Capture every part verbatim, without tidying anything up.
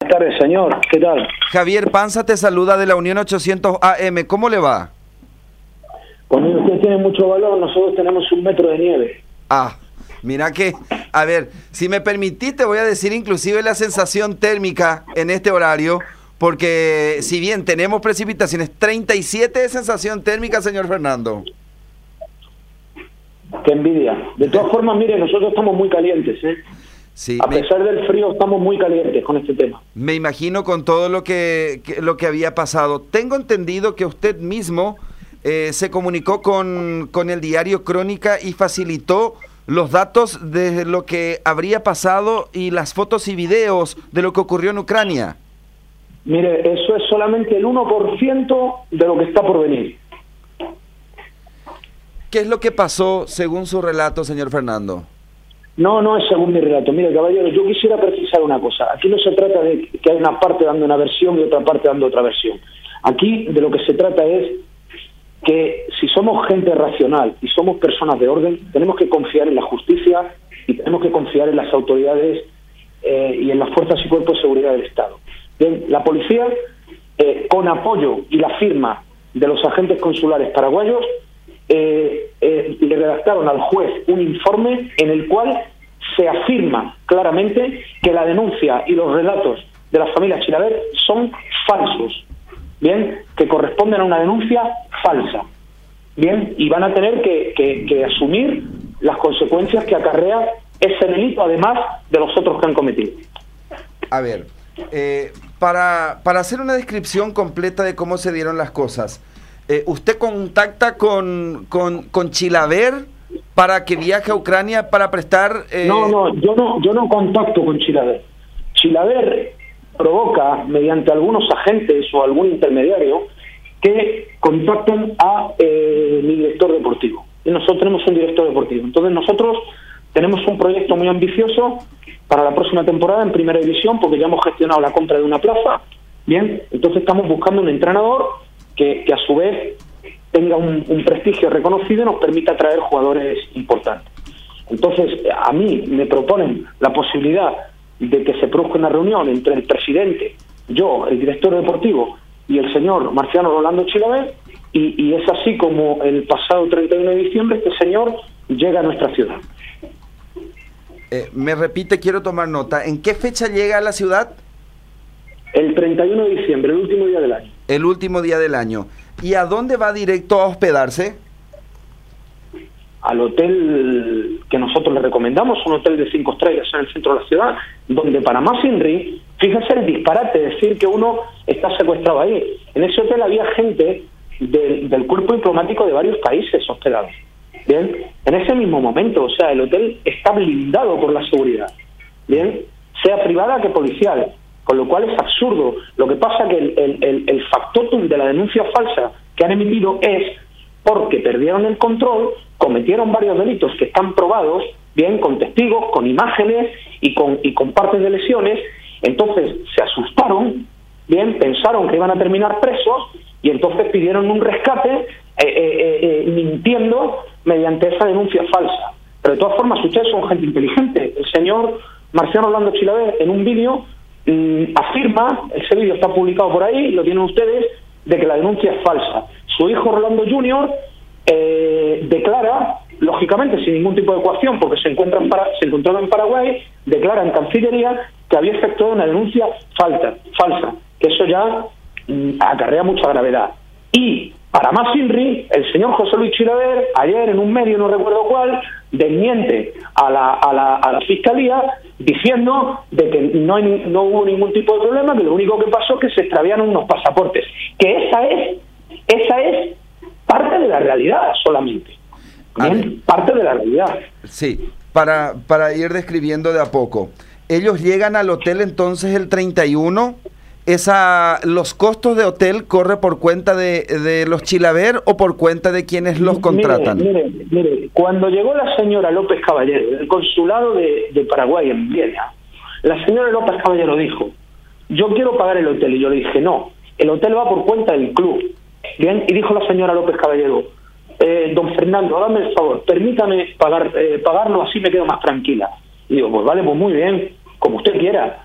Buenas tardes, señor. ¿Qué tal? Javier Panza te saluda de la Unión ochocientos A M. ¿Cómo le va? Cuando usted tiene mucho valor, nosotros tenemos un metro de nieve. Ah, mira que, a ver, si me permitís te voy a decir inclusive la sensación térmica en este horario, porque si bien tenemos precipitaciones, treinta y siete de sensación térmica, señor Fernando. Qué envidia. De todas formas, mire, nosotros estamos muy calientes, ¿eh? Sí, a me, pesar del frío, estamos muy calientes con este tema. Me imagino con todo lo que, que, lo que había pasado. Tengo entendido que usted mismo eh, se comunicó con, con el diario Crónica y facilitó los datos de lo que habría pasado y las fotos y videos de lo que ocurrió en Ucrania. Mire, eso es solamente el uno por ciento de lo que está por venir. ¿Qué es lo que pasó según su relato, señor Fernando? No, no es según mi relato. Mire, caballero, yo quisiera precisar una cosa. Aquí no se trata de que hay una parte dando una versión y otra parte dando otra versión. Aquí de lo que se trata es que si somos gente racional y somos personas de orden, tenemos que confiar en la justicia y tenemos que confiar en las autoridades eh, y en las fuerzas y cuerpos de seguridad del Estado. Bien, la policía, eh, con apoyo y la firma de los agentes consulares paraguayos, Eh, eh, le redactaron al juez un informe en el cual se afirma claramente que la denuncia y los relatos de la familia Chilaver son falsos, bien, que corresponden a una denuncia falsa, bien, y van a tener que, que, que asumir las consecuencias que acarrea ese delito, además de los otros que han cometido. A ver, eh, para, para hacer una descripción completa de cómo se dieron las cosas, Eh, ¿usted contacta con, con, con Chilaver para que viaje a Ucrania para prestar...? Eh... No, no, yo no yo no contacto con Chilaver. Chilaver provoca, mediante algunos agentes o algún intermediario, que contacten a eh, mi director deportivo. Y nosotros tenemos un director deportivo. Entonces nosotros tenemos un proyecto muy ambicioso para la próxima temporada en Primera División, porque ya hemos gestionado la compra de una plaza. Bien, entonces estamos buscando un entrenador Que, que a su vez tenga un, un prestigio reconocido y nos permita atraer jugadores importantes. Entonces, a mí me proponen la posibilidad de que se produzca una reunión entre el presidente, yo, el director deportivo, y el señor Marciano Rolando Chilaver, y, y es así como el pasado treinta y uno de diciembre este señor llega a nuestra ciudad. Eh, me repite, quiero tomar nota. ¿En qué fecha llega a la ciudad? El treinta y uno de diciembre, el último día del año. El último día del año. ¿Y a dónde va directo a hospedarse? Al hotel que nosotros le recomendamos, un hotel de cinco estrellas en el centro de la ciudad, donde para más Inri, fíjese el disparate decir que uno está secuestrado ahí. En ese hotel había gente de, del cuerpo diplomático de varios países hospedados. Bien, en ese mismo momento, o sea, el hotel está blindado por la seguridad. Bien, sea privada que policial. Con lo cual es absurdo. Lo que pasa que el, el, el, el factotum de la denuncia falsa que han emitido es porque perdieron el control, cometieron varios delitos que están probados, bien, con testigos, con imágenes y con, y con partes de lesiones. Entonces se asustaron, bien, pensaron que iban a terminar presos y entonces pidieron un rescate eh, eh, eh, mintiendo mediante esa denuncia falsa. Pero de todas formas, ustedes son gente inteligente. El señor Marciano Orlando Chilaver, en un vídeo, afirma, ese vídeo está publicado por ahí, lo tienen ustedes, de que la denuncia es falsa. Su hijo Rolando junior eh, declara, lógicamente sin ningún tipo de coacción, porque se encuentra en Para, se encontraba en Paraguay, declara en Cancillería que había efectuado una denuncia falta, falsa, que eso ya mm, acarrea mucha gravedad. Y para más Inri, el señor José Luis Chilaver, ayer en un medio, no recuerdo cuál, desmiente a la, a la, a la Fiscalía diciendo de que no, hay, no hubo ningún tipo de problema, que lo único que pasó es que se extraviaron unos pasaportes. Que esa es, esa es parte de la realidad solamente. ¿Bien? Parte de la realidad. Sí, para, para ir describiendo de a poco. Ellos llegan al hotel entonces el treinta y uno. Esa, ¿los costos de hotel corre por cuenta de, de los Chilaver o por cuenta de quienes los contratan? Mire, mire, mire, cuando llegó la señora López Caballero del consulado de, de Paraguay en Viena, la señora López Caballero dijo, yo quiero pagar el hotel, y yo le dije, no, el hotel va por cuenta del club. Bien, y dijo la señora López Caballero, eh, don Fernando, hágame el favor, permítame pagar, eh, pagarlo, así me quedo más tranquila. Y digo, pues vale, pues muy bien, como usted quiera.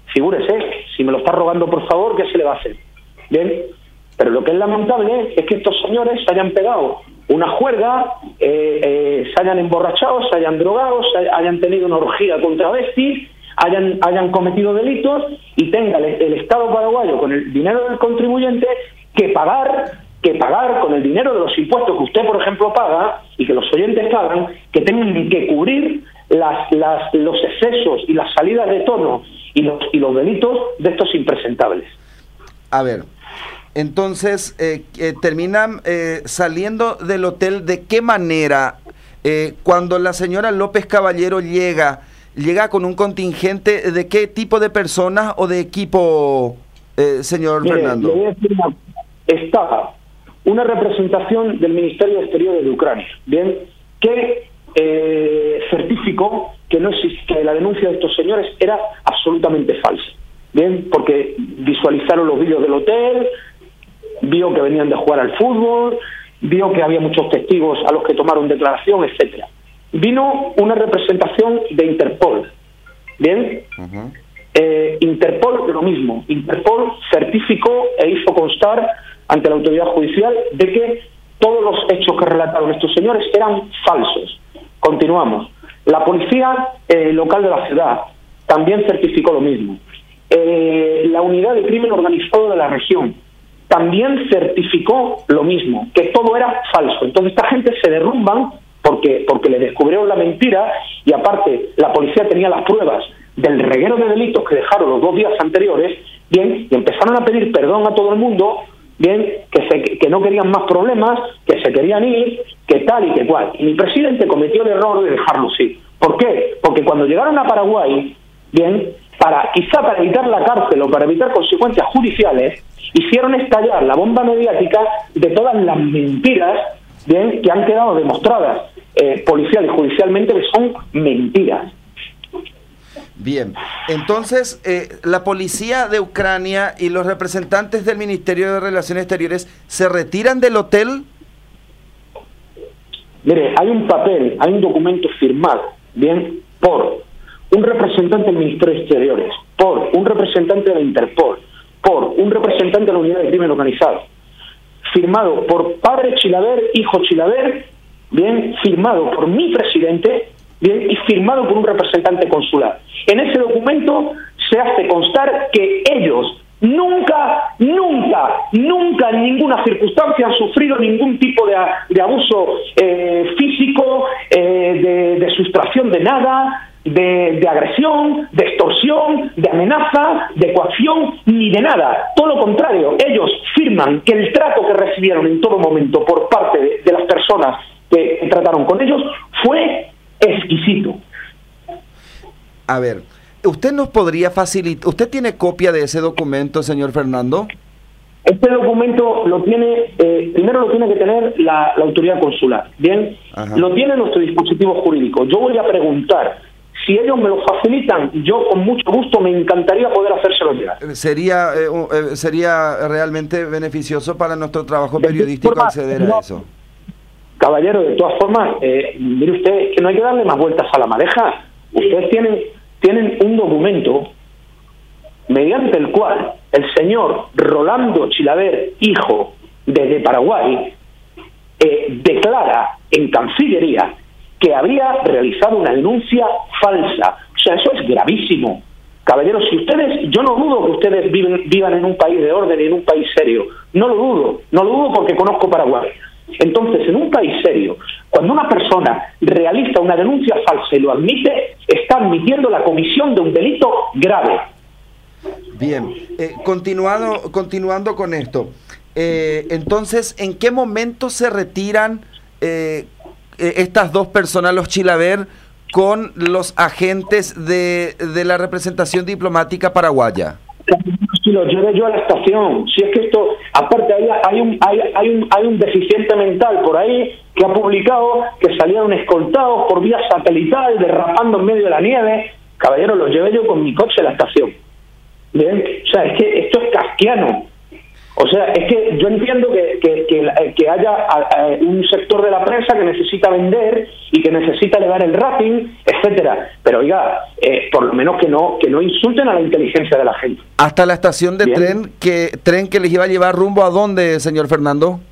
figúrese, si me lo está rogando por favor, ¿qué se le va a hacer? Bien, pero lo que es lamentable es que estos señores se hayan pegado una juerga, eh, eh, se hayan emborrachado, se hayan drogado, se hayan tenido una orgía con travestis, hayan, hayan cometido delitos y tenga el, el Estado paraguayo con el dinero del contribuyente que pagar, que pagar con el dinero de los impuestos que usted, por ejemplo, paga y que los oyentes pagan, que tengan que cubrir las, las, los excesos y las salidas de tono y los, y los delitos de estos impresentables. A ver, entonces, eh, eh, terminan eh, saliendo del hotel, ¿de qué manera? Eh, cuando la señora López Caballero llega, llega con un contingente, ¿de qué tipo de personas o de equipo, eh, señor Mire, Fernando? le voy a decir una, estaba una representación del Ministerio de Exteriores de Ucrania, bien, que eh, certificó que no existe, que la denuncia de estos señores era absolutamente falsa, bien, porque visualizaron los vídeos del hotel, vio que venían de jugar al fútbol, vio que había muchos testigos a los que tomaron declaración, etcétera. Vino una representación de Interpol, bien, uh-huh. eh, Interpol lo mismo, Interpol certificó e hizo constar ante la autoridad judicial de que todos los hechos que relataron estos señores eran falsos. Continuamos. La policía eh, local de la ciudad también certificó lo mismo. Eh, la unidad de crimen organizado de la región también certificó lo mismo, que todo era falso. Entonces esta gente se derrumban porque, porque le descubrieron la mentira y aparte la policía tenía las pruebas del reguero de delitos que dejaron los dos días anteriores, bien, y empezaron a pedir perdón a todo el mundo, bien, que, se, que no querían más problemas, que se querían ir, que tal y que cual. Y mi presidente cometió el error de dejarlos ir. ¿Por qué? Porque cuando llegaron a Paraguay, bien, para quizá para evitar la cárcel o para evitar consecuencias judiciales, hicieron estallar la bomba mediática de todas las mentiras, bien, que han quedado demostradas eh, policial y judicialmente que son mentiras. Bien, entonces eh, la policía de Ucrania y los representantes del Ministerio de Relaciones Exteriores se retiran del hotel. Mire, hay un papel, hay un documento firmado, bien, por un representante del Ministerio de Exteriores, por un representante de la Interpol, por un representante de la Unidad de Crimen Organizado, firmado por padre Chilaver, hijo Chilaver, bien, firmado por mi presidente, bien, y firmado por un representante consular. En ese documento se hace constar que ellos nunca, nunca, nunca en ninguna circunstancia han sufrido ningún tipo de, de abuso eh, físico, eh, de, de sustracción de nada, de, de agresión, de extorsión, de amenaza, de coacción, ni de nada. Todo lo contrario, ellos firman que el trato que recibieron en todo momento por parte de, de las personas que, que trataron con ellos fue exquisito. A ver, ¿usted nos podría facilitar, usted tiene copia de ese documento, señor Fernando? Este documento lo tiene, eh, primero lo tiene que tener la, la autoridad consular, ¿bien? Ajá. Lo tiene nuestro dispositivo jurídico. Yo voy a preguntar, si ellos me lo facilitan, yo con mucho gusto me encantaría poder hacérselo llegar. Sería, eh, sería realmente beneficioso para nuestro trabajo periodístico forma, acceder no, a eso. Caballero, de todas formas, eh, mire usted, que no hay que darle más vueltas a la madeja. Ustedes tienen, tienen un documento mediante el cual el señor Rolando Chilaver, hijo, desde Paraguay, eh, declara en Cancillería que había realizado una denuncia falsa. O sea, eso es gravísimo. Caballeros, si ustedes, yo no dudo que ustedes viven, vivan en un país de orden y en un país serio. No lo dudo, no lo dudo porque conozco Paraguay. Entonces, en un país serio, cuando una persona realiza una denuncia falsa y lo admite, está admitiendo la comisión de un delito grave. Bien, eh, continuado, continuando con esto, eh, entonces, ¿en qué momento se retiran eh, estas dos personas, los Chilaver, con los agentes de, de la representación diplomática paraguaya? Si lo llevé yo a la estación, si es que esto, aparte hay, hay, un, hay, hay, un, hay un deficiente mental por ahí que ha publicado que salieron escoltados por vía satelital, derrapando en medio de la nieve. Caballero, lo llevé yo con mi coche a la estación. Bien, o sea, es que esto es kafkiano. O sea, es que yo entiendo que, que, que, que haya uh, un sector de la prensa que necesita vender y que necesita elevar el rating, etcétera. Pero oiga, eh, por lo menos que no que no insulten a la inteligencia de la gente. Hasta la estación de Bien. tren que tren que les iba a llevar rumbo a dónde, señor Fernando.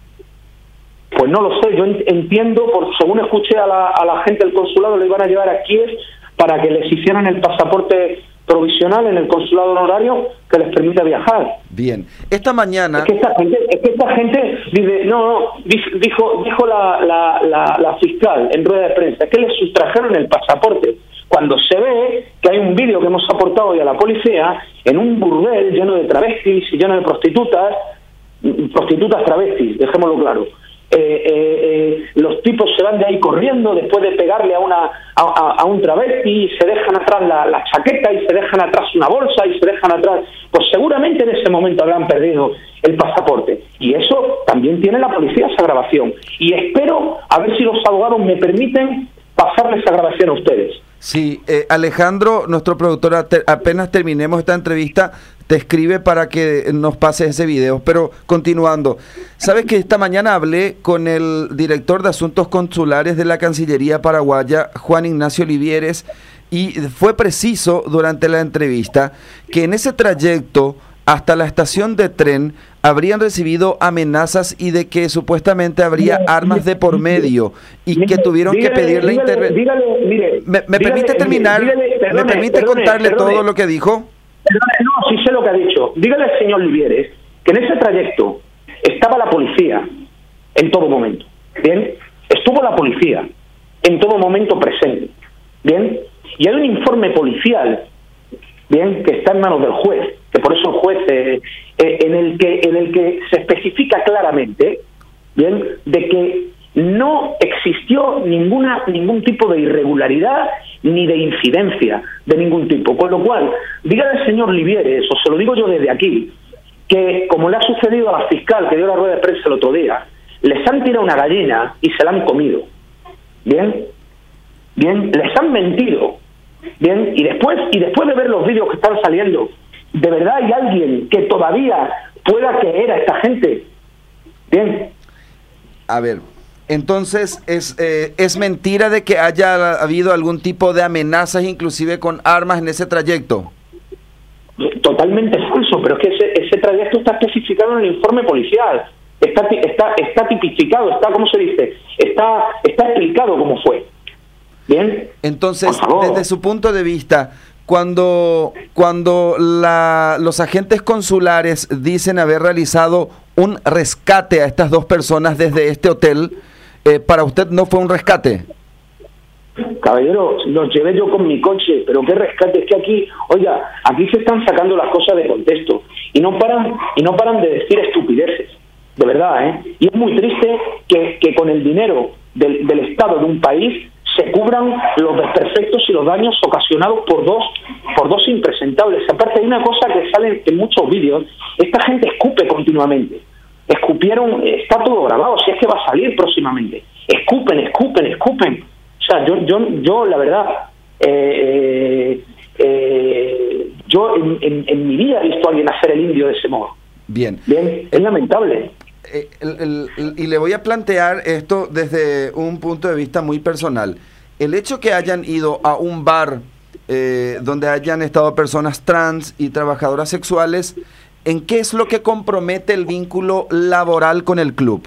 Pues no lo sé, yo entiendo, por según escuché a la, a la gente del consulado, lo iban a llevar a Kiev para que les hicieran el pasaporte provisional en el consulado honorario que les permita viajar. Bien, esta mañana... Es que esta gente, es que esta gente dice, no, no, dijo, dijo la, la, la, la fiscal en rueda de prensa, es que les sustrajeron el pasaporte, cuando se ve que hay un vídeo que hemos aportado hoy a la policía en un burdel lleno de travestis y lleno de prostitutas, prostitutas travestis, dejémoslo claro. Eh, eh, eh, los tipos se van de ahí corriendo después de pegarle a una a, a, a un travesti y se dejan atrás la, la chaqueta y se dejan atrás una bolsa y se dejan atrás, pues seguramente en ese momento habrán perdido el pasaporte, y eso también tiene la policía, esa grabación, y espero a ver si los abogados me permiten pasarle esa grabación a ustedes. Sí, eh, Alejandro, nuestro productor, te, apenas terminemos esta entrevista, te escribe para que nos pases ese video. Pero continuando, ¿sabes que esta mañana hablé con el director de Asuntos Consulares de la Cancillería paraguaya, Juan Ignacio Olivieres, y fue preciso durante la entrevista que en ese trayecto hasta la estación de tren habrían recibido amenazas y de que supuestamente habría dígale, armas de por medio y dígale, que tuvieron dígale, que pedir la intervención. ¿Me, me dígale, permite terminar? Dígale, perdone, ¿Me permite perdone, contarle perdone. todo lo que dijo? Perdone, no, sí sé lo que ha dicho. Dígale al señor Olivieres que en ese trayecto estaba la policía en todo momento. ¿Bien? Estuvo la policía en todo momento presente. ¿Bien? Y hay un informe policial, bien, que está en manos del juez, que por eso el juez eh, eh, en el que en el que se especifica claramente, bien, de que no existió ninguna ningún tipo de irregularidad ni de incidencia de ningún tipo, con lo cual dígale al señor Olivieres, o se lo digo yo desde aquí, que como le ha sucedido a la fiscal que dio la rueda de prensa el otro día, les han tirado una gallina y se la han comido, bien, bien, les han mentido. Bien, y después y después de ver los vídeos que están saliendo, ¿de verdad hay alguien que todavía pueda creer a esta gente? Bien. A ver, entonces es eh, es mentira de que haya habido algún tipo de amenazas, inclusive con armas en ese trayecto. Totalmente falso, pero es que ese, ese trayecto está especificado en el informe policial, está está está tipificado, está, ¿cómo se dice? Está está explicado cómo fue. Bien. Entonces, desde su punto de vista, cuando cuando la, los agentes consulares dicen haber realizado un rescate a estas dos personas desde este hotel, eh, ¿para usted no fue un rescate? Caballero, los llevé yo con mi coche, pero qué rescate, es que aquí, oiga, aquí se están sacando las cosas de contexto y no paran y no paran de decir estupideces, de verdad, ¿eh? Y es muy triste que, que con el dinero del, del Estado de un país se cubran los desperfectos y los daños ocasionados por dos por dos impresentables. Aparte hay una cosa que sale en muchos vídeos, esta gente escupe continuamente. Escupieron, está todo grabado, si es que va a salir próximamente. Escupen, escupen, escupen. O sea, yo yo yo la verdad, eh, eh, yo en, en, en mi vida he visto a alguien hacer el indio de ese modo. Bien. Bien, es lamentable. Eh, el, el, el, y le voy a plantear esto desde un punto de vista muy personal. El hecho que hayan ido a un bar eh, donde hayan estado personas trans y trabajadoras sexuales, ¿en qué es lo que compromete el vínculo laboral con el club?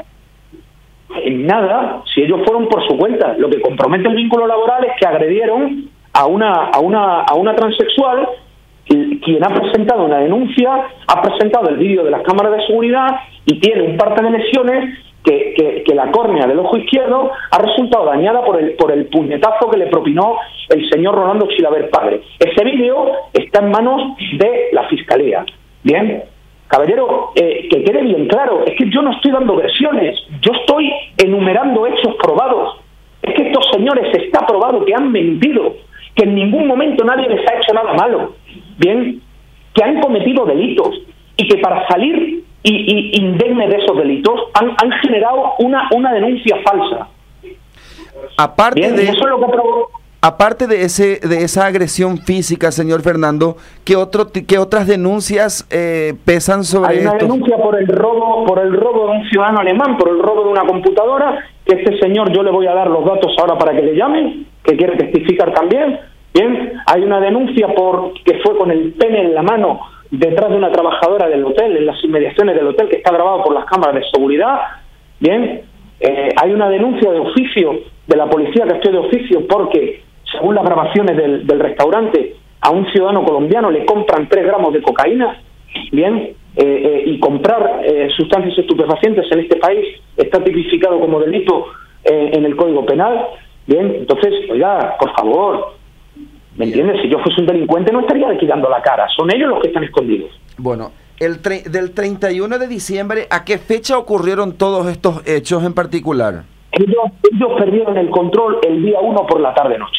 En nada, si ellos fueron por su cuenta. Lo que compromete el vínculo laboral es que agredieron a una a una a una transexual. Quien ha presentado una denuncia, ha presentado el vídeo de las cámaras de seguridad y tiene un parte de lesiones que, que, que la córnea del ojo izquierdo ha resultado dañada por el por el puñetazo que le propinó el señor Rolando Chilaver padre. Ese vídeo está en manos de la Fiscalía. Bien, caballero, eh, que quede bien claro, es que yo no estoy dando versiones, yo estoy enumerando hechos probados. Es que estos señores está probado que han mentido, que en ningún momento nadie les ha hecho nada malo. Bien, que han cometido delitos y que para salir y, y indemne de esos delitos han, han generado una, una denuncia falsa. Aparte Bien, de eso es lo que provo- aparte de ese de esa agresión física, señor Fernando, ¿qué otro qué otras denuncias eh, pesan sobre esto? Hay una estos? denuncia por el robo por el robo de un ciudadano alemán, por el robo de una computadora, que este señor, yo le voy a dar los datos ahora para que le llamen, que quiere testificar también. Bien, hay una denuncia por que fue con el pene en la mano detrás de una trabajadora del hotel, en las inmediaciones del hotel, que está grabado por las cámaras de seguridad. Bien, eh, hay una denuncia de oficio de la policía, que estoy de oficio, porque según las grabaciones del, del restaurante, a un ciudadano colombiano le compran tres gramos de cocaína. Bien, eh, eh, y comprar eh, sustancias estupefacientes en este país está tipificado como delito eh, en el Código Penal. Bien, entonces, oiga, por favor, ¿me entiendes? Si yo fuese un delincuente no estaría liquidando la cara, son ellos los que están escondidos. Bueno, el tre del treinta y uno de diciembre, ¿a qué fecha ocurrieron todos estos hechos en particular? Ellos, ellos perdieron el control el día uno por la tarde-noche.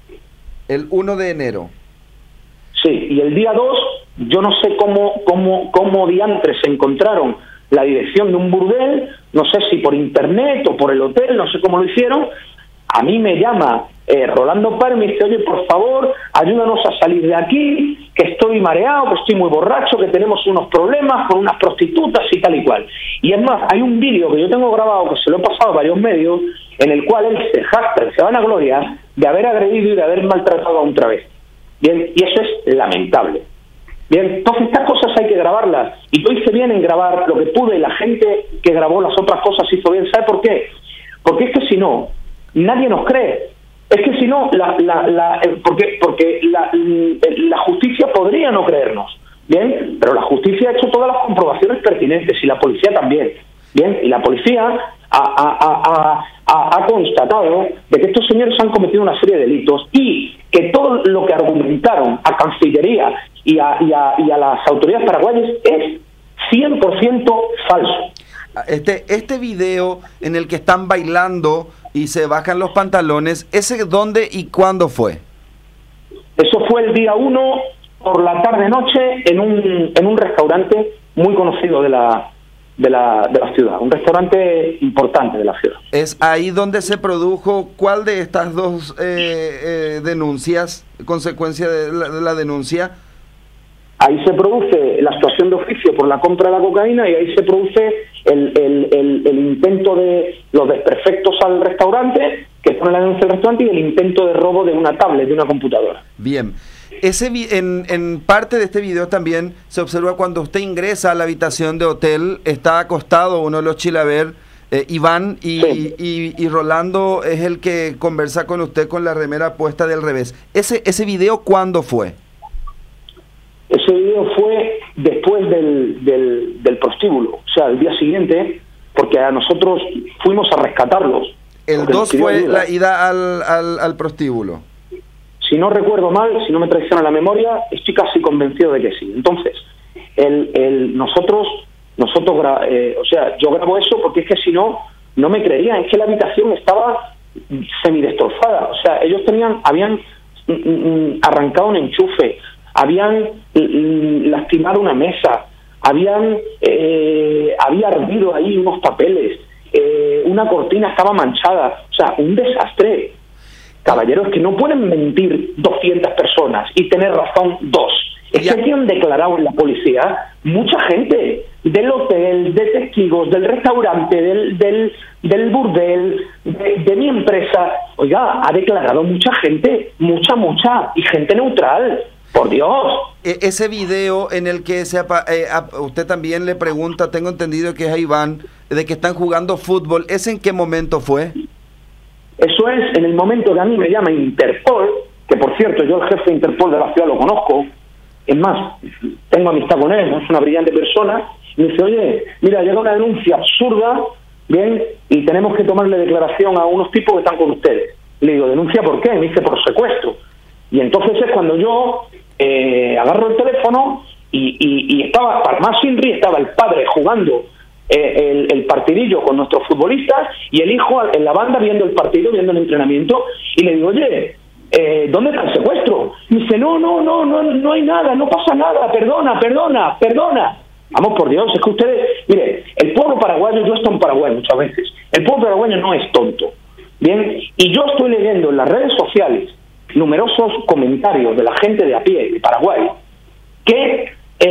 El uno de enero. Sí, y el día dos, yo no sé cómo, cómo, cómo diantres se encontraron la dirección de un burdel, no sé si por internet o por el hotel, no sé cómo lo hicieron. A mí me llama eh, Rolando Párez, me dice, oye, por favor, ayúdanos a salir de aquí, que estoy mareado, que estoy muy borracho, que tenemos unos problemas con unas prostitutas y tal y cual. Y es más, hay un vídeo que yo tengo grabado, que se lo he pasado a varios medios, en el cual él se jacta, se van a gloria de haber agredido y de haber maltratado a un travesti. Bien, y eso es lamentable. Bien, entonces estas cosas hay que grabarlas, y yo hice bien en grabar lo que pude, y la gente que grabó las otras cosas hizo bien. ¿Sabe por qué? Porque es que si no, nadie nos cree. Es que si no, la, la, la, porque, porque la, la justicia podría no creernos, ¿bien? Pero la justicia ha hecho todas las comprobaciones pertinentes, y la policía también, ¿bien? Y la policía ha, ha, ha, ha, ha constatado de que estos señores han cometido una serie de delitos, y que todo lo que argumentaron a Cancillería y a, y a, y a las autoridades paraguayas es cien por ciento falso. Este, este video en el que están bailando y se bajan los pantalones, ¿ese dónde y cuándo fue? Eso fue el día uno por la tarde-noche en un, en un restaurante muy conocido de la, de, la, de la ciudad, un restaurante importante de la ciudad. ¿Es ahí donde se produjo cuál de estas dos eh, eh, denuncias, consecuencia de la, de la denuncia? Ahí se produce la actuación de oficio por la compra de la cocaína, y ahí se produce el, el, el, el intento de los desperfectos al restaurante, que pone la denuncia del restaurante, y el intento de robo de una tablet, de una computadora. Bien. Ese en, en parte de este video también se observa cuando usted ingresa a la habitación de hotel, está acostado uno de los chilaver, eh, Iván, y, sí. y, y, y Rolando es el que conversa con usted con la remera puesta del revés. ¿Ese, ese video cuándo fue? Ese video fue después del, del, del prostíbulo, o sea, el día siguiente, porque a nosotros fuimos a rescatarlos. El dos fue ayuda. La ida al, al, al prostíbulo. Si no recuerdo mal, si no me traiciona la memoria, estoy casi convencido de que sí. Entonces, el, el, nosotros, nosotros eh, o sea, yo grabo eso porque es que si no, no me creerían. Es que la habitación estaba semidestrozada. O sea, ellos tenían, habían mm, mm, arrancado un enchufe, habían mm, lastimado una mesa, habían eh, había ardido ahí unos papeles, eh, una cortina estaba manchada, o sea, un desastre. Caballeros, que no pueden mentir doscientas personas y tener razón dos. Es que aquí han declarado en la policía mucha gente del hotel, de testigos, del restaurante, del del, del burdel, de, de mi empresa. Oiga, ha declarado mucha gente, mucha, mucha, y gente neutral. Por Dios. E ese video en el que se eh, a usted también le pregunta, tengo entendido que es a Iván, de que están jugando fútbol, ¿ese en qué momento fue? Eso es en el momento que a mí me llama Interpol, que por cierto yo el jefe de Interpol de la ciudad lo conozco, es más, tengo amistad con él, es una brillante persona, y me dice, oye, mira, llega una denuncia absurda, bien, y tenemos que tomarle declaración a unos tipos que están con ustedes. Le digo, ¿denuncia por qué? Me dice, por secuestro. Y entonces es cuando yo eh, agarro el teléfono y, y, y estaba, para más Inri, estaba el padre jugando eh, el, el partidillo con nuestros futbolistas y el hijo en la banda viendo el partido, viendo el entrenamiento, y le digo, oye, eh, ¿dónde está el secuestro? Y dice, no, no, no, no, no hay nada, no pasa nada, perdona, perdona, perdona. Vamos, por Dios, es que ustedes, mire, el pueblo paraguayo, yo estoy en Paraguay muchas veces, el pueblo paraguayo no es tonto, ¿bien? Y yo estoy leyendo en las redes sociales numerosos comentarios de la gente de a pie de Paraguay que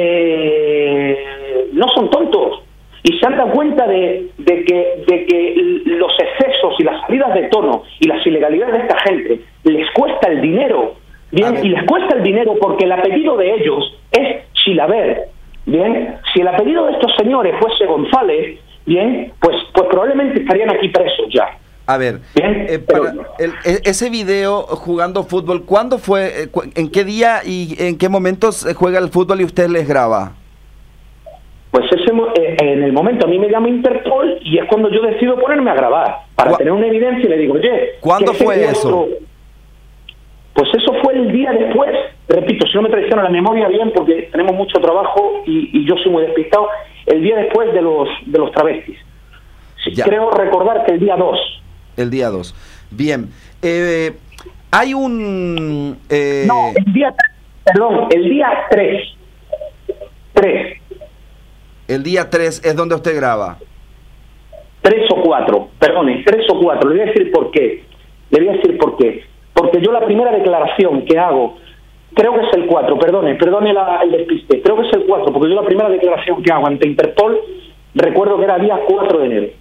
eh, no son tontos y se han dado cuenta de, de, que, de que los excesos y las salidas de tono y las ilegalidades de esta gente les cuesta el dinero, bien, y les cuesta el dinero porque el apellido de ellos es Chilaver, bien. Si el apellido de estos señores fuese González, bien, pues, pues probablemente estarían aquí presos ya. A ver, Bien, eh, pero, para el, ese video jugando fútbol, ¿cuándo fue, en qué día y en qué momentos juega el fútbol y usted les graba? Pues ese, eh, en el momento a mí me llama Interpol y es cuando yo decido ponerme a grabar para tener una evidencia y le digo, oye, ¿cuándo fue cuatro... eso? Pues eso fue el día después, repito, si no me traiciona la memoria bien porque tenemos mucho trabajo y, y yo soy muy despistado, el día después de los de los travestis. Ya. Creo recordar que el día dos. El día dos. Bien. Eh, hay un... Eh... No, el día... Perdón, el día tres. tres. El día tres es donde usted graba. tres o cuatro, perdone, tres o cuatro. Le voy a decir por qué. Le voy a decir por qué. Porque yo la primera declaración que hago, creo que es el cuatro, perdone, perdone la, el despiste, creo que es el cuatro, porque yo la primera declaración que hago ante Interpol, recuerdo que era día cuatro de enero.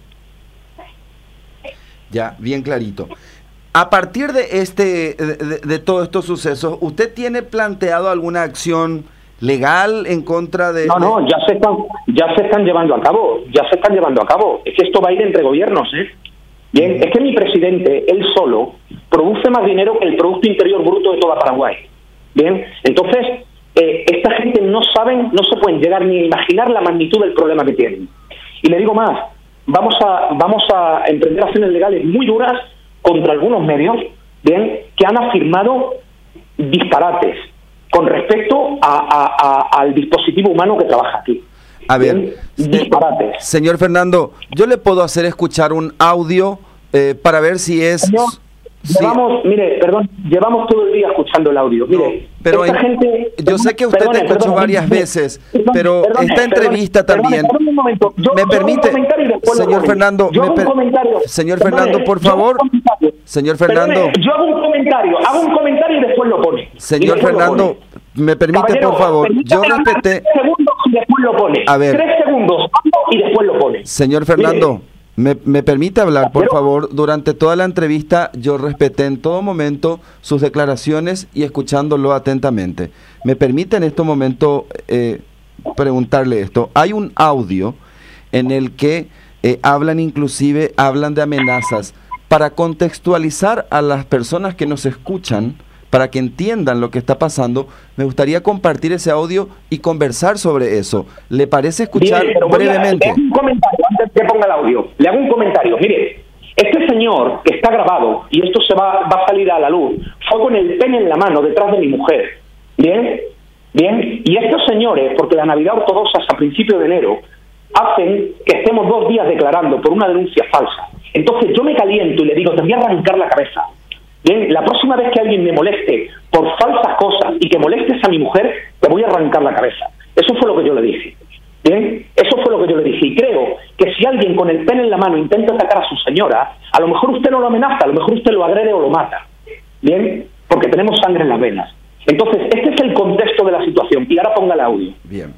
Ya, bien clarito. A partir de este, de, de, de todos estos sucesos, ¿usted tiene planteado alguna acción legal en contra de...? No, no, ya se están, ya se están llevando a cabo, ya se están llevando a cabo. Es que esto va a ir entre gobiernos, ¿eh? Bien, uh-huh. Es que mi presidente, él solo, produce más dinero que el Producto Interior Bruto de toda Paraguay. Bien, entonces, eh, esta gente no saben, no se pueden llegar ni a imaginar la magnitud del problema que tienen. Y le digo más, vamos a, vamos a emprender acciones legales muy duras contra algunos medios, bien, que han afirmado disparates con respecto a, a, a, al dispositivo humano que trabaja aquí. A ver, disparates. Eh, señor Fernando, yo le puedo hacer escuchar un audio eh, para ver si es... Señor, sí. Llevamos, mire, perdón, llevamos todo el día escuchando el audio. Mire, no, pero esta en, gente, yo sé que usted perdone, te escuchó perdone, varias perdone, veces, perdone, pero perdone, esta entrevista perdone, también... Perdone, un momento. Yo, ¿Me yo permite, señor Fernando, me per... señor perdone, Fernando, por favor, señor Fernando... Perdone, yo hago un comentario, hago un comentario y después lo pone. Señor Fernando, me permite, Caballero, por favor, yo respeté... Tres segundos y después lo pone. A ver. Tres segundos y después lo pone. Señor Fernando... Mire. Me, me permite hablar, por Pero, favor. Durante toda la entrevista yo respeté en todo momento sus declaraciones y escuchándolo atentamente. Me permite en este momento eh, preguntarle esto. Hay un audio en el que eh, hablan inclusive, hablan de amenazas. Para contextualizar a las personas que nos escuchan, para que entiendan lo que está pasando, me gustaría compartir ese audio y conversar sobre eso. ¿Le parece escuchar Bien, brevemente? Le hago un comentario antes de que ponga el audio. Le hago un comentario. Mire, este señor que está grabado, y esto se va, va a salir a la luz, fue con el pene en la mano detrás de mi mujer. Bien, bien. Y estos señores, porque la Navidad ortodoxa es a principios de enero, hacen que estemos dos días declarando por una denuncia falsa. Entonces yo me caliento y le digo, te voy a arrancar la cabeza. Bien, la próxima vez que alguien me moleste por falsas cosas y que molestes a mi mujer, te voy a arrancar la cabeza. Eso fue lo que yo le dije. Bien, eso fue lo que yo le dije. Y creo que si alguien con el pene en la mano intenta atacar a su señora, a lo mejor usted no lo amenaza, a lo mejor usted lo agrede o lo mata. Bien, porque tenemos sangre en las venas. Entonces, este es el contexto de la situación. Y ahora ponga el audio. Bien.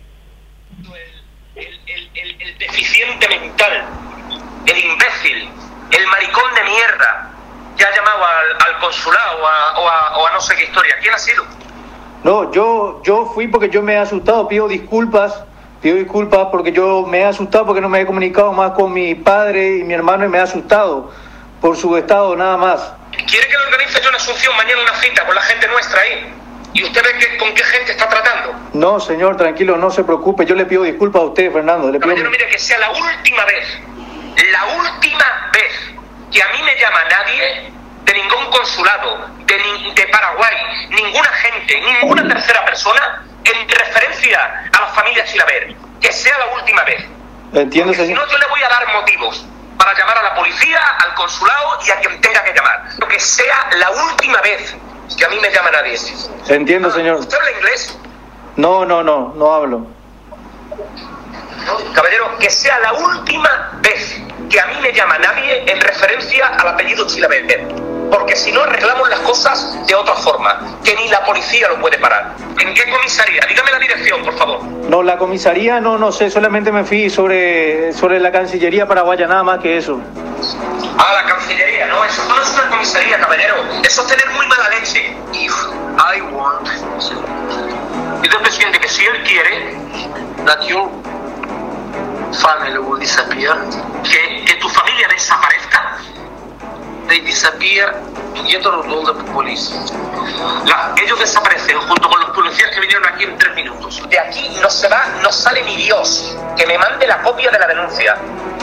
El, el, el, el deficiente mental, el imbécil, el maricón de mierda, que ha llamado al, al consulado o a, o, a, o a no sé qué historia. ¿Quién ha sido? No, yo yo fui porque yo me he asustado, pido disculpas, pido disculpas porque yo me he asustado porque no me he comunicado más con mi padre y mi hermano y me he asustado por su estado, nada más. ¿Quiere que le organice yo una asunción mañana, una cita con la gente nuestra ahí? ¿Y usted ve que, con qué gente está tratando? No, señor, tranquilo, no se preocupe, yo le pido disculpas a usted, Fernando. Le pido... Caballero, mire, que sea la última vez, la última vez que a mí me llama nadie de ningún consulado, de, ni, de Paraguay, ninguna gente, ninguna tercera persona en referencia a las familias Chilaver. Que sea la última vez. Entiendo, señor. Si no, yo le voy a dar motivos para llamar a la policía, al consulado y a quien tenga que llamar. Que sea la última vez que a mí me llama nadie. Entiendo, señor. ¿Usted habla inglés? No, no, no, no hablo. Caballero, que sea la última vez que a mí me llama nadie en referencia al apellido Chilaver. porque si no arreglamos las cosas de otra forma, que ni la policía lo puede parar. ¿En qué comisaría? Dígame la dirección, por favor. No, la comisaría no, no sé, solamente me fui sobre, sobre la Cancillería paraguaya, nada más que eso. Ah, la Cancillería, no, eso no es una comisaría, caballero. Eso es tener muy mala leche. If I want, dice el presidente que si él quiere, that your family will disappear, que, que tu familia desaparezca, they disappear together with all the police. La, ellos desaparecen junto con los policías que vinieron aquí en tres minutos. De aquí no se va, no sale ni Dios. Que me mande la copia de la denuncia.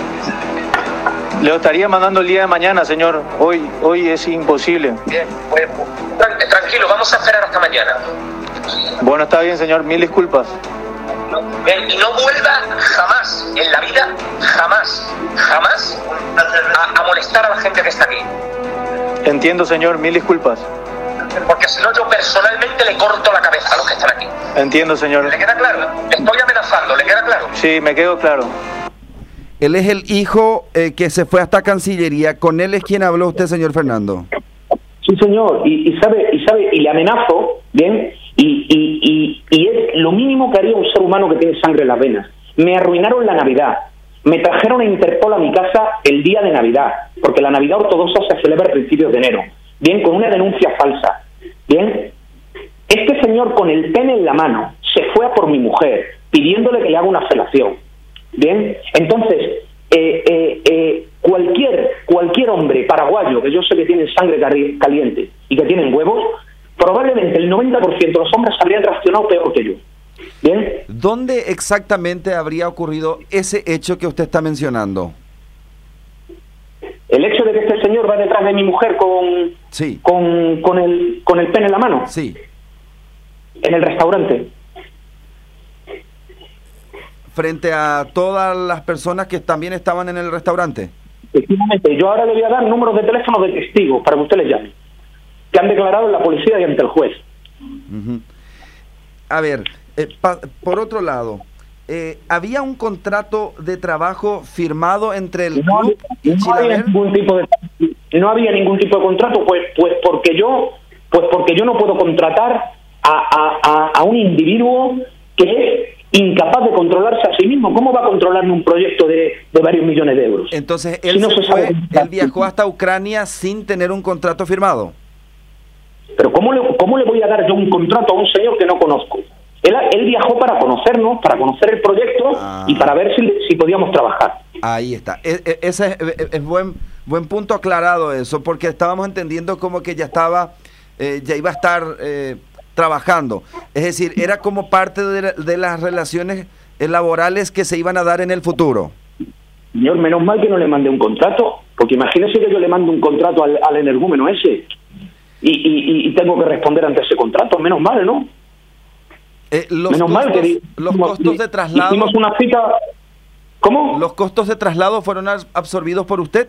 Le estaría mandando el día de mañana, señor. Hoy, hoy es imposible. Bien, pues, tran- tranquilo, vamos a esperar hasta mañana. Bueno, está bien, señor. Mil disculpas. Bien, y no vuelva jamás, en la vida, jamás, jamás a, a molestar a la gente que está aquí. Entiendo, señor. Mil disculpas. Porque si no, yo personalmente le corto la cabeza a los que están aquí. Entiendo, señor. ¿Le queda claro? Le estoy amenazando, ¿le queda claro? Sí, me quedo claro. Él es el hijo eh, que se fue hasta Cancillería. ¿Con él es quien habló usted, señor Fernando? Sí, señor, y, y sabe, y sabe, y le amenazo, ¿bien? Y, y, y, y es lo mínimo que haría un ser humano que tiene sangre en las venas. Me arruinaron la Navidad. Me trajeron a Interpol a mi casa el día de Navidad, porque la Navidad ortodoxa se celebra a principios de enero. Bien, con una denuncia falsa. Bien, este señor con el pene en la mano se fue a por mi mujer, pidiéndole que le haga una felación. Bien, entonces, eh, eh, eh, cualquier cualquier hombre paraguayo, que yo sé que tienen sangre caliente y que tienen huevos, probablemente el noventa por ciento de los hombres habrían reaccionado peor que yo. Bien. ¿Dónde exactamente habría ocurrido ese hecho que usted está mencionando? El hecho de que este señor va detrás de mi mujer con, sí. con, con, el, con el pene en la mano. Sí. En el restaurante. Frente a todas las personas que también estaban en el restaurante. Efectivamente, yo ahora le voy a dar números de teléfono de testigos para que usted les llame, que han declarado en la policía y ante el juez. Uh-huh. A ver, eh, pa, por otro lado, eh, ¿había un contrato de trabajo firmado entre el no, club y no Chilaver? había ningún tipo de no había ningún tipo de contrato, pues pues porque yo pues porque yo no puedo contratar a, a, a, a un individuo que es incapaz de controlarse a sí mismo. ¿Cómo va a controlarme un proyecto de, de varios millones de euros? Entonces, él, si no se se fue, sabe... él viajó hasta Ucrania sin tener un contrato firmado. Pero ¿cómo le, cómo le voy a dar yo un contrato a un señor que no conozco? Él, él viajó para conocernos, para conocer el proyecto ah. y para ver si, si podíamos trabajar. Ahí está. E, e, ese es, es buen buen punto aclarado eso, porque estábamos entendiendo como que ya estaba, eh, ya iba a estar... Eh, trabajando, es decir, era como parte de, de las relaciones laborales que se iban a dar en el futuro. Señor, menos mal que no le mandé un contrato, porque imagínese que yo le mando un contrato al, al energúmeno ese y, y, y tengo que responder ante ese contrato, menos mal, ¿no? Eh, los menos costos, mal que los costos de traslado. Hicimos una cita. ¿Cómo? ¿Los costos de traslado fueron absorbidos por usted?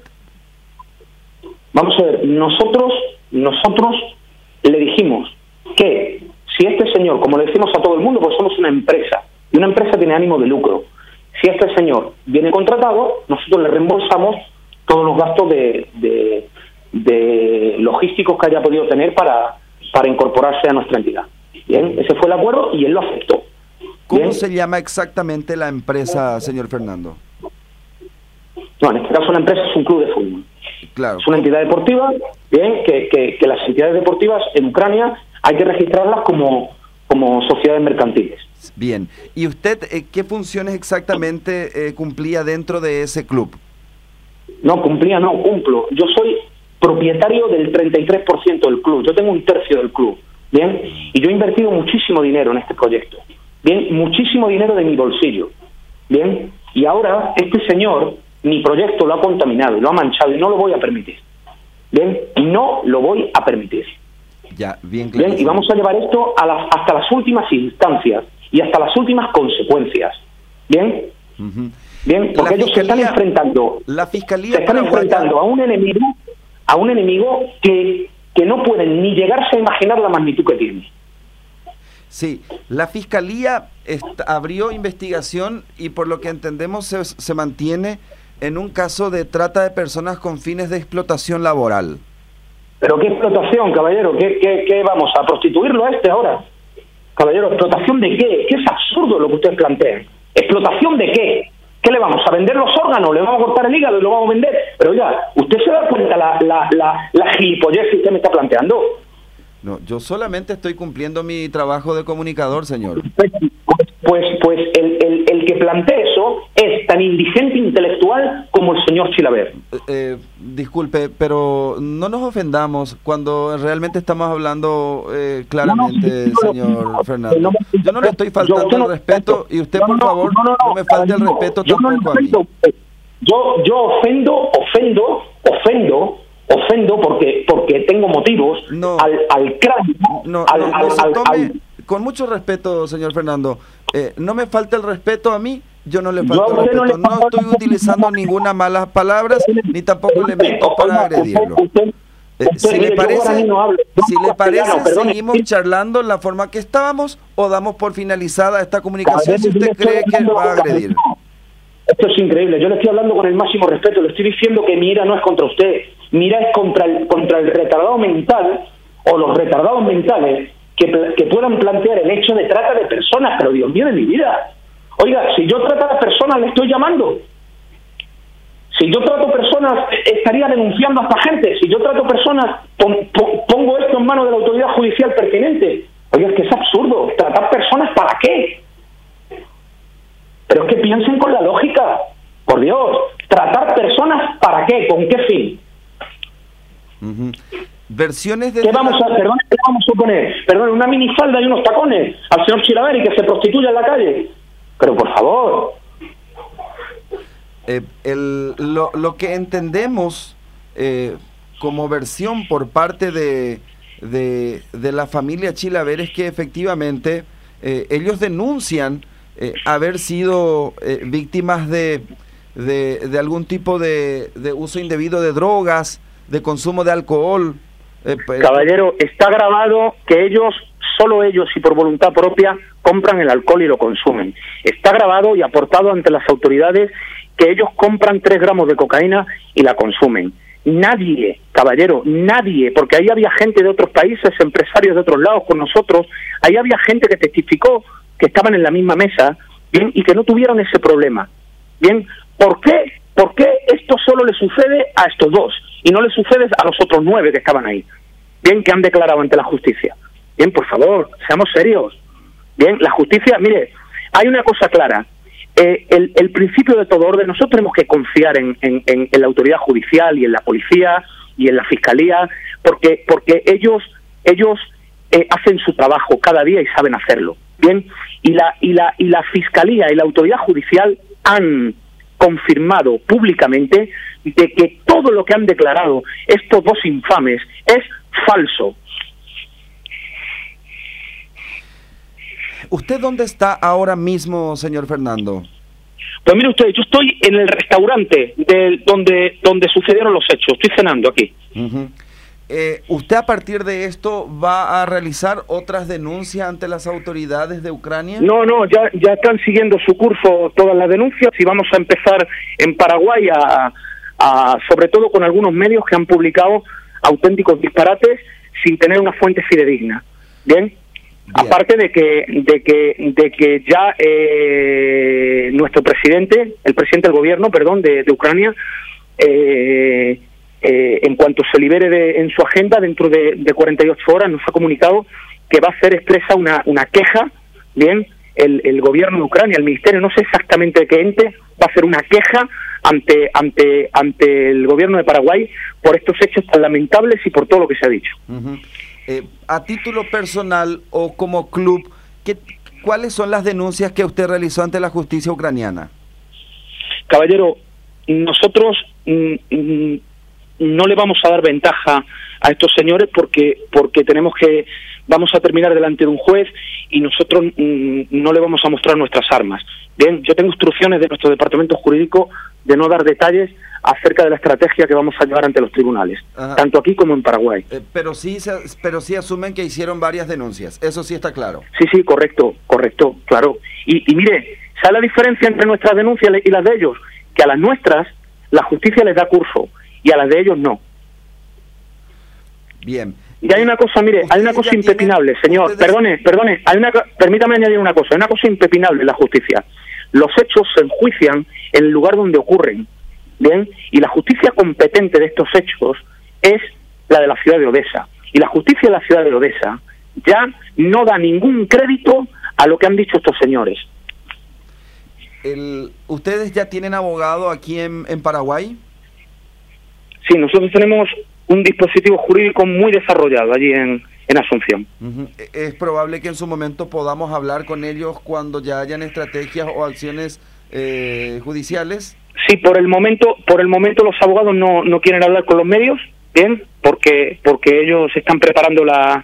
Vamos a ver, nosotros, nosotros le dijimos que si este señor, como le decimos a todo el mundo, pues somos una empresa, y una empresa tiene ánimo de lucro. Si este señor viene contratado, nosotros le reembolsamos todos los gastos de, de, de logísticos que haya podido tener para, para incorporarse a nuestra entidad. Bien, ese fue el acuerdo y él lo aceptó. ¿Cómo Bien. se llama exactamente la empresa, señor Fernando? No, en este caso la empresa es un club de fútbol. Claro. Es una entidad deportiva, bien, que, que, que las entidades deportivas en Ucrania hay que registrarlas como, como sociedades mercantiles. Bien. ¿Y usted eh, qué funciones exactamente eh, cumplía dentro de ese club? No, cumplía, no, cumplo. Yo soy propietario del treinta y tres por ciento del club. Yo tengo un tercio del club, ¿bien? Y yo he invertido muchísimo dinero en este proyecto, ¿bien? Muchísimo dinero de mi bolsillo, ¿bien? Y ahora este señor, mi proyecto lo ha contaminado y lo ha manchado y no lo voy a permitir, ¿bien? Y no lo voy a permitir. Ya, bien claro. Bien, y vamos a llevar esto a las, hasta las últimas instancias y hasta las últimas consecuencias. Bien, uh-huh. Bien, porque ellos se están enfrentando, la fiscalía se están paraguaya... enfrentando a un enemigo, a un enemigo que, que no pueden ni llegarse a imaginar la magnitud que tiene. Sí, la fiscalía est- abrió investigación y por lo que entendemos se, se mantiene en un caso de trata de personas con fines de explotación laboral. Pero qué explotación, caballero, ¿qué, qué, qué vamos a prostituirlo a este ahora? Caballero, ¿explotación de qué? ¿Qué es absurdo lo que ustedes plantean? ¿Explotación de qué? ¿Qué le vamos a vender los órganos? ¿Le vamos a cortar el hígado y lo vamos a vender? Pero oiga, ¿usted se da cuenta la, la, la, la gilipollez que usted me está planteando? No, yo solamente estoy cumpliendo mi trabajo de comunicador, señor. Pues, pues, pues el, el, el que plantee eso es tan indigente intelectual como el señor Chilaver. Eh, eh, disculpe, pero no nos ofendamos cuando realmente estamos hablando eh, claramente, no, no, señor no, Fernando. No, yo no le estoy faltando el respeto y usted, por favor, no, me falte el respeto tampoco a mí. Yo, yo ofendo, ofendo, ofendo, ofendo porque porque tengo motivos no, al, al cráneo, no, al, no, al, no se al, tome, al, con mucho respeto, señor Fernando, eh, no me falta el respeto a mí, yo no le falto el respeto, no, le no estoy utilizando ninguna malas palabras, ni tampoco elementos para agredirlo. Eh, si le parece, si le parece, seguimos charlando en la forma que estábamos o damos por finalizada esta comunicación si usted cree que va a agredir. Esto es increíble, yo le estoy hablando con el máximo respeto, le estoy diciendo que mi ira no es contra usted, mi ira es contra el, contra el retardado mental o los retardados mentales que, que puedan plantear el hecho de trata de personas, pero Dios mío de mi vida. Oiga, si yo trato a personas le estoy llamando. Si yo trato personas estaría denunciando a esta gente. Si yo trato personas pon, pon, pongo esto en manos de la autoridad judicial pertinente. Oiga, es que es absurdo. ¿Tratar personas para qué? Pero es que piensen con la lógica. Por Dios, ¿tratar personas para qué? ¿Con qué fin? Uh-huh. Versiones de... ¿Qué vamos a, perdón, ¿qué vamos a poner? Perdón, una minifalda y unos tacones al señor Chilaver y que se prostituya en la calle. Pero por favor. Eh, el, lo, lo que entendemos eh, como versión por parte de, de, de la familia Chilaver es que efectivamente eh, ellos denuncian eh, haber sido eh, víctimas de, de, de algún tipo de, de uso indebido de drogas, de consumo de alcohol. Eh, Caballero, está grabado que ellos, solo ellos y por voluntad propia, compran el alcohol y lo consumen. Está grabado y aportado ante las autoridades que ellos compran tres gramos de cocaína y la consumen. Nadie, caballero, nadie, porque ahí había gente de otros países, empresarios de otros lados con nosotros, ahí había gente que testificó que estaban en la misma mesa, bien, y que no tuvieron ese problema. Bien, ¿por qué? ¿Por qué esto solo le sucede a estos dos y no le sucede a los otros nueve que estaban ahí? Bien, que han declarado ante la justicia. Bien, por favor, seamos serios. Bien, la justicia, mire, hay una cosa clara. Eh, el, el principio de todo orden, nosotros tenemos que confiar en, en, en, en la autoridad judicial y en la policía y en la fiscalía, porque porque ellos ellos eh, hacen su trabajo cada día y saben hacerlo. Bien, y la y la y la fiscalía y la autoridad judicial han confirmado públicamente de que todo lo que han declarado estos dos infames es falso. ¿Usted dónde está ahora mismo, señor Fernando? Pues mire usted, yo estoy en el restaurante de donde donde sucedieron los hechos, estoy cenando aquí. Uh-huh. eh, ¿Usted a partir de esto va a realizar otras denuncias ante las autoridades de Ucrania? No, no, ya ya están siguiendo su curso todas las denuncias y vamos a empezar en Paraguay, a, a sobre todo con algunos medios que han publicado auténticos disparates sin tener una fuente fidedigna. ¿Bien? Bien. Aparte de que de que de que ya eh, nuestro presidente, el presidente del gobierno, perdón, de, de Ucrania, eh, eh, en cuanto se libere de, en su agenda dentro de, de cuarenta y ocho horas, nos ha comunicado que va a hacer expresa una una queja, bien, el, el gobierno de Ucrania, el ministerio, no sé exactamente qué ente, va a hacer una queja ante ante ante el gobierno de Paraguay por estos hechos tan lamentables y por todo lo que se ha dicho. Uh-huh. Eh, a título personal o como club, ¿qué, ¿cuáles son las denuncias que usted realizó ante la justicia ucraniana? Caballero, nosotros mm, mm, no le vamos a dar ventaja a estos señores porque porque tenemos que vamos a terminar delante de un juez y nosotros mm, no le vamos a mostrar nuestras armas. Bien, yo tengo instrucciones de nuestro departamento jurídico de no dar detalles acerca de la estrategia que vamos a llevar ante los tribunales, Ajá. tanto aquí como en Paraguay. Eh, pero sí pero sí asumen que hicieron varias denuncias, eso sí está claro. Sí, sí, correcto, correcto, claro. Y, y mire, ¿sabe la diferencia entre nuestras denuncias y las de ellos? Que a las nuestras la justicia les da curso y a las de ellos no. Bien. Y hay una cosa, mire, hay una cosa impepinable, tienen, señor, ustedes... perdone, perdone, hay una, permítame añadir una cosa, hay una cosa impepinable en la justicia. Los hechos se enjuician en el lugar donde ocurren, ¿bien? Y la justicia competente de estos hechos es la de la ciudad de Odesa. Y la justicia de la ciudad de Odesa ya no da ningún crédito a lo que han dicho estos señores. El, ¿Ustedes ya tienen abogado aquí en, en Paraguay? Sí, nosotros tenemos un dispositivo jurídico muy desarrollado allí en, en Asunción. Uh-huh. ¿Es probable que en su momento podamos hablar con ellos cuando ya hayan estrategias o acciones eh, judiciales? Sí, por el momento, por el momento los abogados no, no quieren hablar con los medios, bien, porque porque ellos están preparando la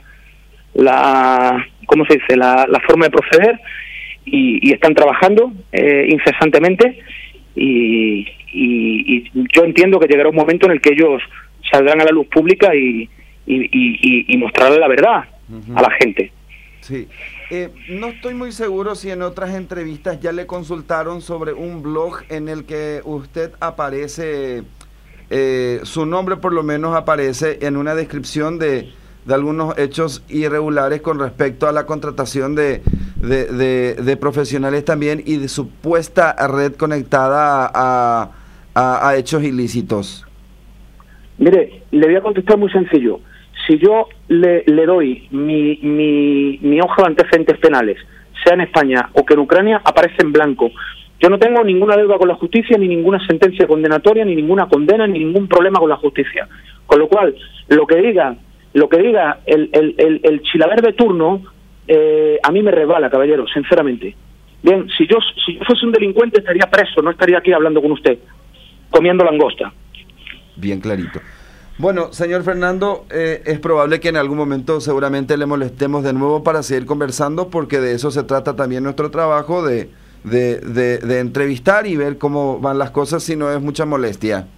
la ¿cómo se dice? la, la forma de proceder y, y están trabajando eh, incesantemente y, y, y yo entiendo que llegará un momento en el que ellos saldrán a la luz pública y, y, y, y mostrarle la verdad uh-huh. a la gente. Sí. Eh, no estoy muy seguro si en otras entrevistas ya le consultaron sobre un blog en el que usted aparece, eh, su nombre por lo menos aparece en una descripción de, de algunos hechos irregulares con respecto a la contratación de, de, de, de profesionales también y de supuesta red conectada a, a, a hechos ilícitos. Mire, le voy a contestar muy sencillo. Si yo le, le doy mi, mi, mi hoja de antecedentes penales, sea en España o que en Ucrania, aparece en blanco. Yo no tengo ninguna deuda con la justicia, ni ninguna sentencia condenatoria, ni ninguna condena, ni ningún problema con la justicia. Con lo cual, lo que diga, lo que diga el, el, el, el chilaver de turno, eh, a mí me resbala, caballero, sinceramente. Bien, si yo, si yo fuese un delincuente estaría preso, no estaría aquí hablando con usted, comiendo langosta. Bien clarito. Bueno, señor Fernando, eh, es probable que en algún momento seguramente le molestemos de nuevo para seguir conversando, porque de eso se trata también nuestro trabajo, de, de, de, de entrevistar y ver cómo van las cosas, si no es mucha molestia.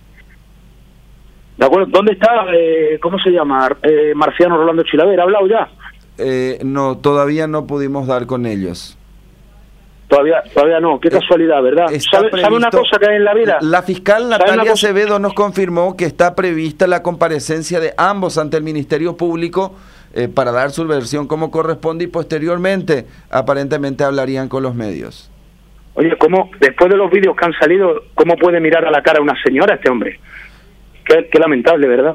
De acuerdo, ¿dónde está, eh, cómo se llama, eh, Marciano Rolando Chilaver? ¿Ha hablado ya? Eh, no, todavía no pudimos dar con ellos. Todavía todavía no, qué casualidad, ¿verdad? ¿Sabe, ¿Sabe una cosa que hay en la vida? La fiscal Natalia Acevedo nos confirmó que está prevista la comparecencia de ambos ante el Ministerio Público eh, para dar su versión como corresponde y posteriormente aparentemente hablarían con los medios. Oye, ¿cómo, después de los vídeos que han salido, cómo puede mirar a la cara a una señora este hombre? Qué, qué lamentable, ¿verdad?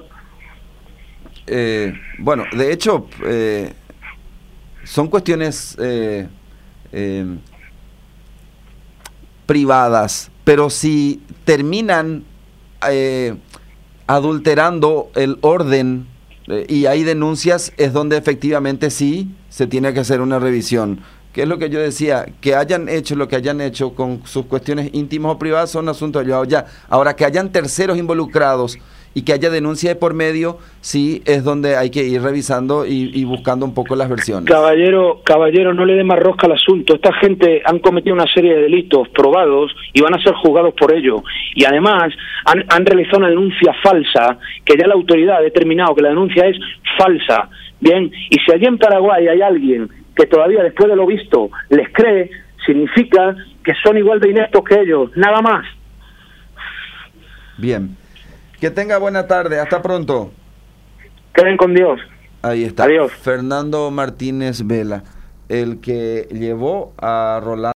Eh, bueno, de hecho, eh, son cuestiones... Eh, eh, privadas, pero si terminan eh, adulterando el orden eh, y hay denuncias, es donde efectivamente sí se tiene que hacer una revisión. Que es lo que yo decía, que hayan hecho lo que hayan hecho con sus cuestiones íntimas o privadas son asuntos de yo ya. Ahora, que hayan terceros involucrados y que haya denuncia de por medio, sí es donde hay que ir revisando y, y buscando un poco las versiones. Caballero, caballero, no le dé más rosca al asunto. Esta gente han cometido una serie de delitos probados y van a ser juzgados por ello. Y además han, han realizado una denuncia falsa, que ya la autoridad ha determinado que la denuncia es falsa. Bien, y si allí en Paraguay hay alguien que todavía después de lo visto les cree, significa que son igual de ineptos que ellos, nada más. Bien. Que tenga buena tarde, hasta pronto. Queden con Dios. Ahí está. Adiós. Fernando Martínez Vela, el que llevó a Rolando